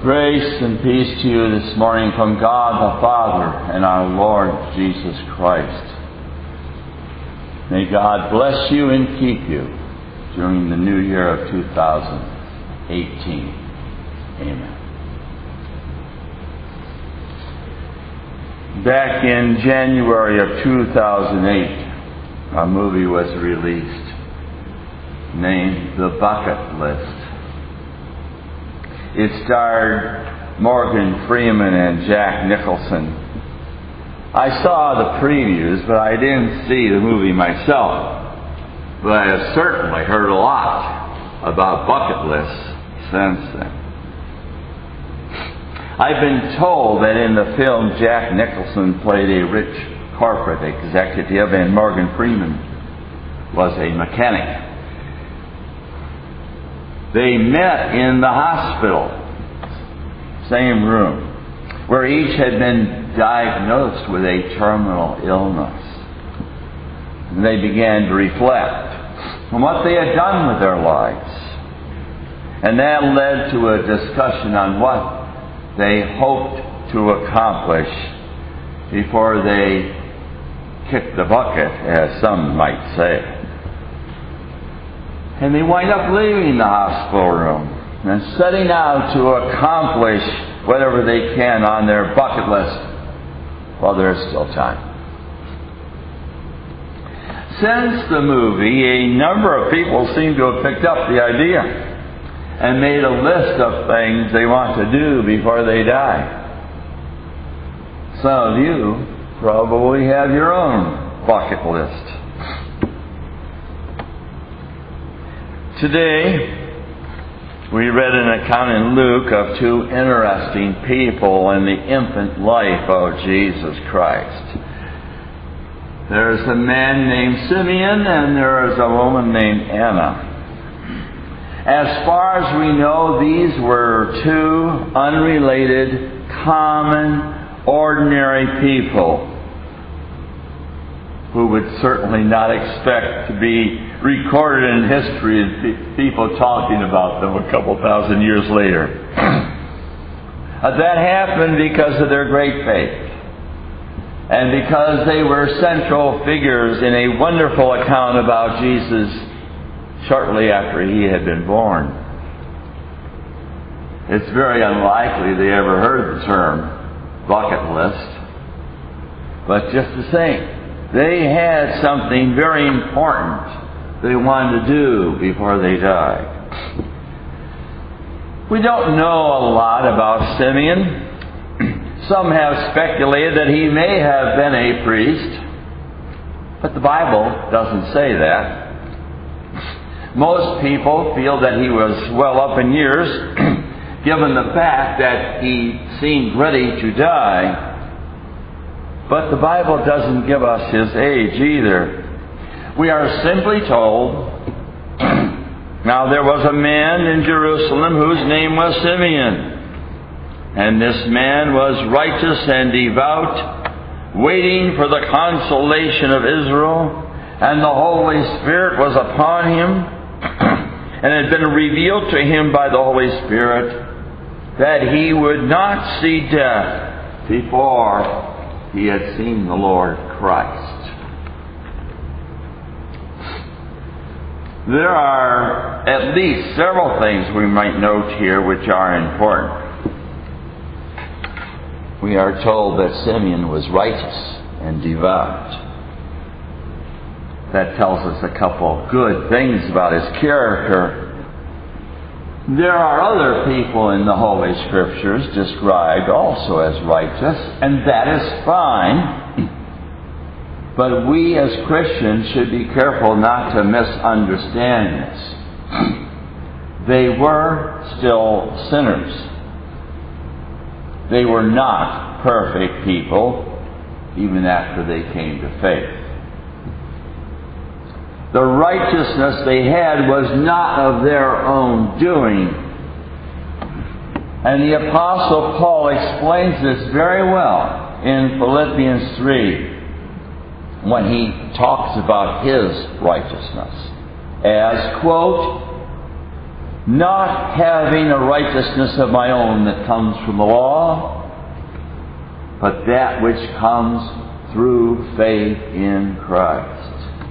Grace and peace to you this morning from God the Father and our Lord Jesus Christ. May God bless you and keep you during the new year of 2018. Amen. Back in January of 2008, a movie was released named The Bucket List. It starred Morgan Freeman and Jack Nicholson. I saw the previews, but I didn't see the movie myself. But I have certainly heard a lot about bucket lists since then. I've been told that in the film Jack Nicholson played a rich corporate executive and Morgan Freeman was a mechanic. They met in the hospital, same room, where each had been diagnosed with a terminal illness. And they began to reflect on what they had done with their lives. And that led to a discussion on what they hoped to accomplish before they kicked the bucket, as some might say. And they wind up leaving the hospital room and setting out to accomplish whatever they can on their bucket list while there's still time. Since the movie, a number of people seem to have picked up the idea and made a list of things they want to do before they die. Some of you probably have your own bucket list. Today, we read an account in Luke of two interesting people in the infant life of Jesus Christ. There's a man named Simeon and there is a woman named Anna. As far as we know, these were two unrelated, common, ordinary people who would certainly not expect to be recorded in history and people talking about them a couple thousand years later. That happened because of their great faith and because they were central figures in a wonderful account about Jesus shortly after he had been born. It's very unlikely they ever heard the term bucket list, but just the same, they had something very important they wanted to do before they died. We don't know a lot about Simeon. Some have speculated that he may have been a priest, but the Bible doesn't say that. Most people feel that he was well up in years, given the fact that he seemed ready to die. But the Bible doesn't give us his age either. We are simply told, now there was a man in Jerusalem whose name was Simeon. And this man was righteous and devout, waiting for the consolation of Israel. And the Holy Spirit was upon him, and had been revealed to him by the Holy Spirit that he would not see death before he had seen the Lord Christ. There are at least several things we might note here which are important. We are told that Simeon was righteous and devout. That tells us a couple of good things about his character. There are other people in the Holy Scriptures described also as righteous, and that is fine. But we as Christians should be careful not to misunderstand this. They were still sinners. They were not perfect people, even after they came to faith. The righteousness they had was not of their own doing. And the Apostle Paul explains this very well in Philippians 3 when he talks about his righteousness as, quote, not having a righteousness of my own that comes from the law, but that which comes through faith in Christ.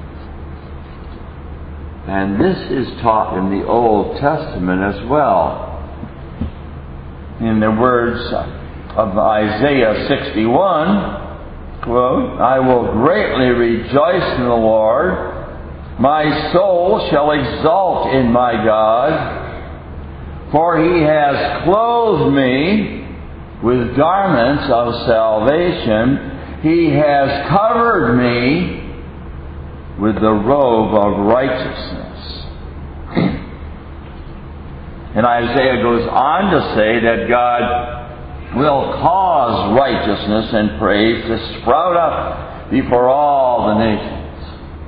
And this is taught in the Old Testament as well. In the words of Isaiah 61, quote, I will greatly rejoice in the Lord. My soul shall exult in my God. For he has clothed me with garments of salvation. He has covered me with the robe of righteousness. And Isaiah goes on to say that God will cause righteousness and praise to sprout up before all the nations.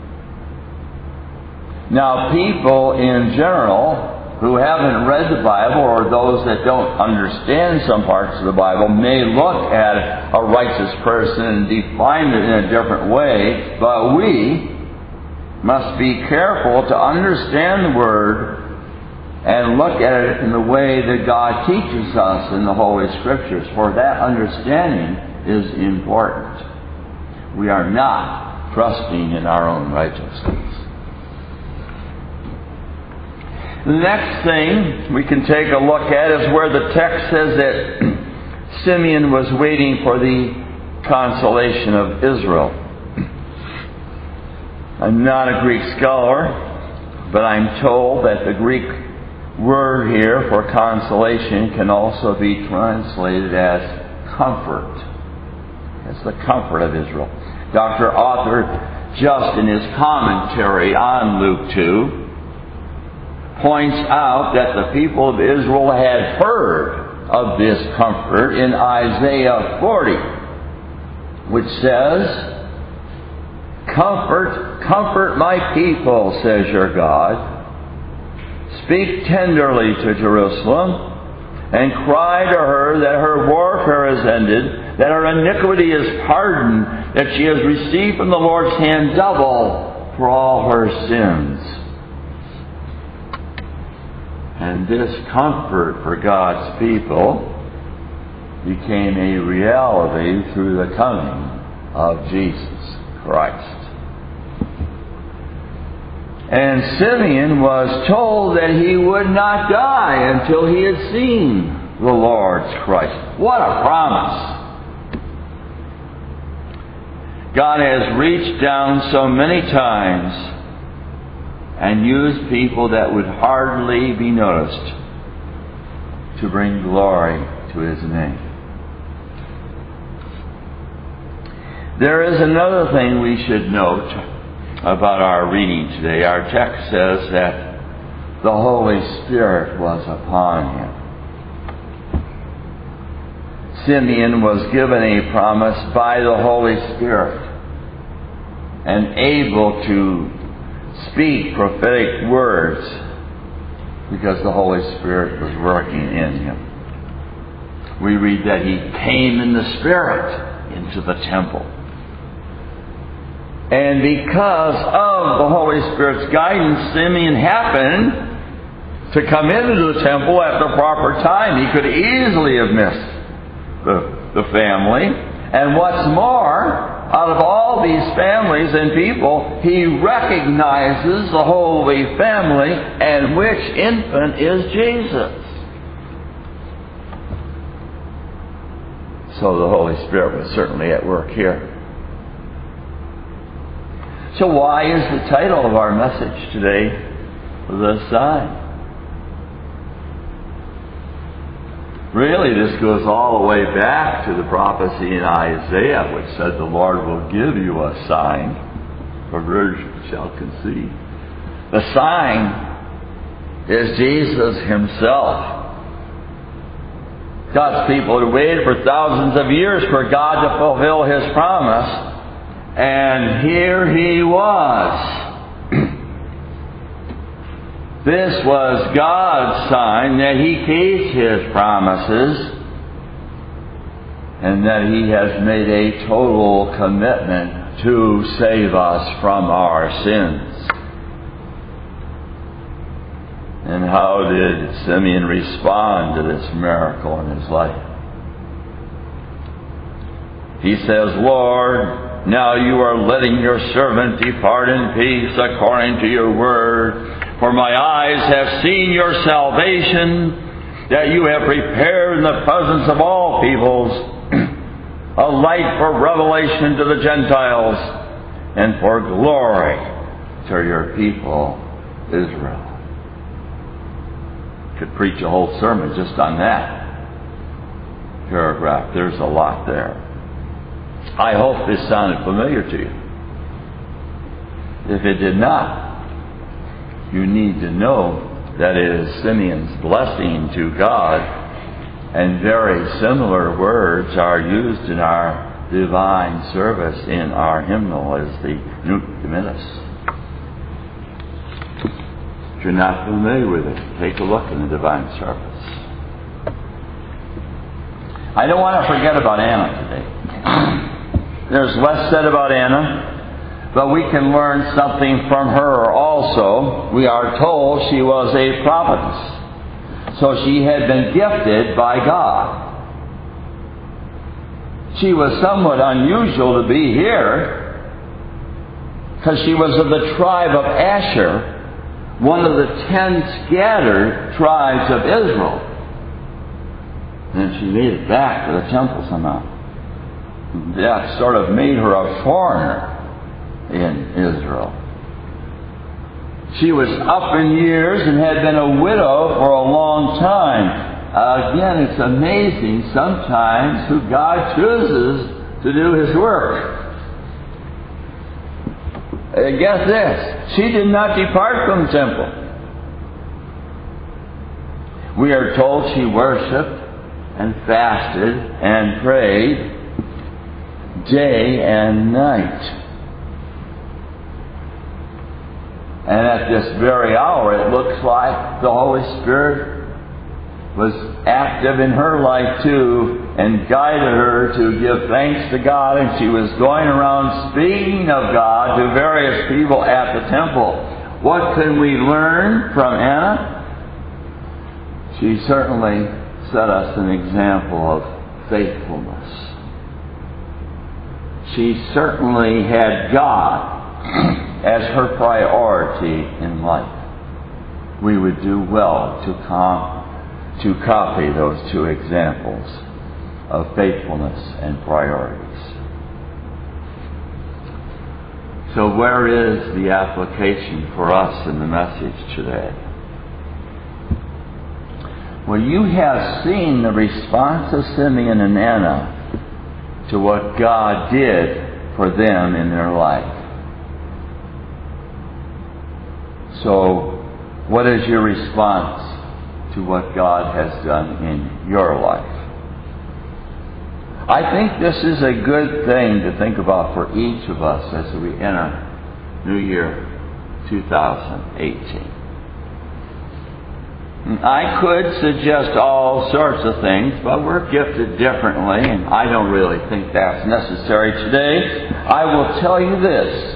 Now, people in general who haven't read the Bible, or those that don't understand some parts of the Bible, may look at a righteous person and define it in a different way, but we must be careful to understand the Word and look at it in the way that God teaches us in the Holy Scriptures, for that understanding is important. We are not trusting in our own righteousness. The next thing we can take a look at is where the text says that Simeon was waiting for the consolation of Israel. I'm not a Greek scholar, but I'm told that the Greek word here for consolation can also be translated as comfort. It's the comfort of Israel. Dr. Arthur, just in his commentary on Luke 2, points out that the people of Israel had heard of this comfort in Isaiah 40, which says, Comfort my people, says your God. Speak tenderly to Jerusalem, and cry to her that her warfare is ended, that her iniquity is pardoned, that she has received from the Lord's hand double for all her sins. And this comfort for God's people became a reality through the coming of Jesus Christ. And Simeon was told that he would not die until he had seen the Lord's Christ. What a promise! God has reached down so many times and used people that would hardly be noticed to bring glory to His name. There is another thing we should note about our reading today. Our text says that the Holy Spirit was upon him. Simeon was given a promise by the Holy Spirit and able to speak prophetic words because the Holy Spirit was working in him. We read that he came in the Spirit into the temple. And because of the Holy Spirit's guidance, Simeon happened to come into the temple at the proper time. He could easily have missed the family. And what's more, out of all these families and people, he recognizes the Holy Family, and which infant is Jesus. So the Holy Spirit was certainly at work here. So why is the title of our message today The Sign? Really, this goes all the way back to the prophecy in Isaiah, which said the Lord will give you a sign, a virgin shall conceive. The sign is Jesus Himself. God's people had waited for thousands of years for God to fulfill His promise, and here He was. This was God's sign that He keeps His promises and that He has made a total commitment to save us from our sins. And how did Simeon respond to this miracle in his life? He says, Lord, now you are letting your servant depart in peace according to your word. For my eyes have seen your salvation, that you have prepared in the presence of all peoples a light for revelation to the Gentiles and for glory to your people, Israel. Could preach a whole sermon just on that paragraph. There's a lot there. I hope this sounded familiar to you. If it did not, you need to know that it is Simeon's blessing to God, and very similar words are used in our divine service in our hymnal as the Nunc Dimittis. If you're not familiar with it, take a look in the divine service. I don't want to forget about Anna today. There's less said about Anna, but we can learn something from her also. We are told she was a prophetess, so she had been gifted by God. She was somewhat unusual to be here because she was of the tribe of Asher, one of the 10 scattered tribes of Israel. And she made it back to the temple somehow. That sort of made her a foreigner in Israel. She was up in years and had been a widow for a long time. Again, it's amazing sometimes who God chooses to do His work. Get this, she did not depart from the temple. We are told she worshipped and fasted and prayed day and night. And at this very hour, it looks like the Holy Spirit was active in her life too, and guided her to give thanks to God, and she was going around speaking of God to various people at the temple. What can we learn from Anna? She certainly set us an example of faithfulness. She certainly had God as her priority in life. We would do well to copy those two examples of faithfulness and priorities. So where is the application for us in the message today? Well, you have seen the response of Simeon and Anna to what God did for them in their life. So, what is your response to what God has done in your life? I think this is a good thing to think about for each of us as we enter New Year 2018. I could suggest all sorts of things, but we're gifted differently, and I don't really think that's necessary today. I will tell you this.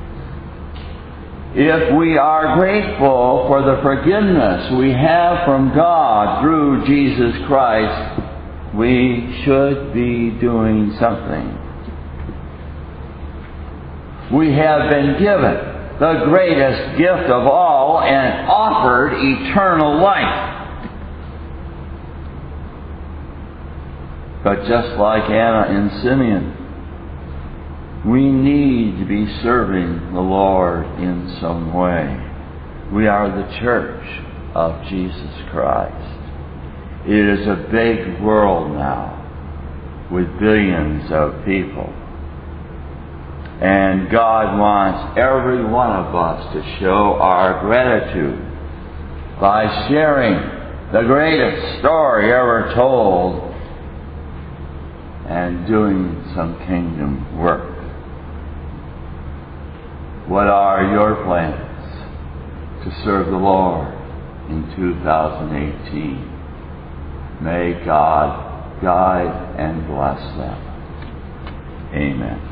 If we are grateful for the forgiveness we have from God through Jesus Christ, we should be doing something. We have been given the greatest gift of all and offered eternal life. But just like Anna and Simeon, we need to be serving the Lord in some way. We are the church of Jesus Christ. It is a big world now with billions of people. And God wants every one of us to show our gratitude by sharing the greatest story ever told and doing some kingdom work. What are your plans to serve the Lord in 2018? May God guide and bless them. Amen.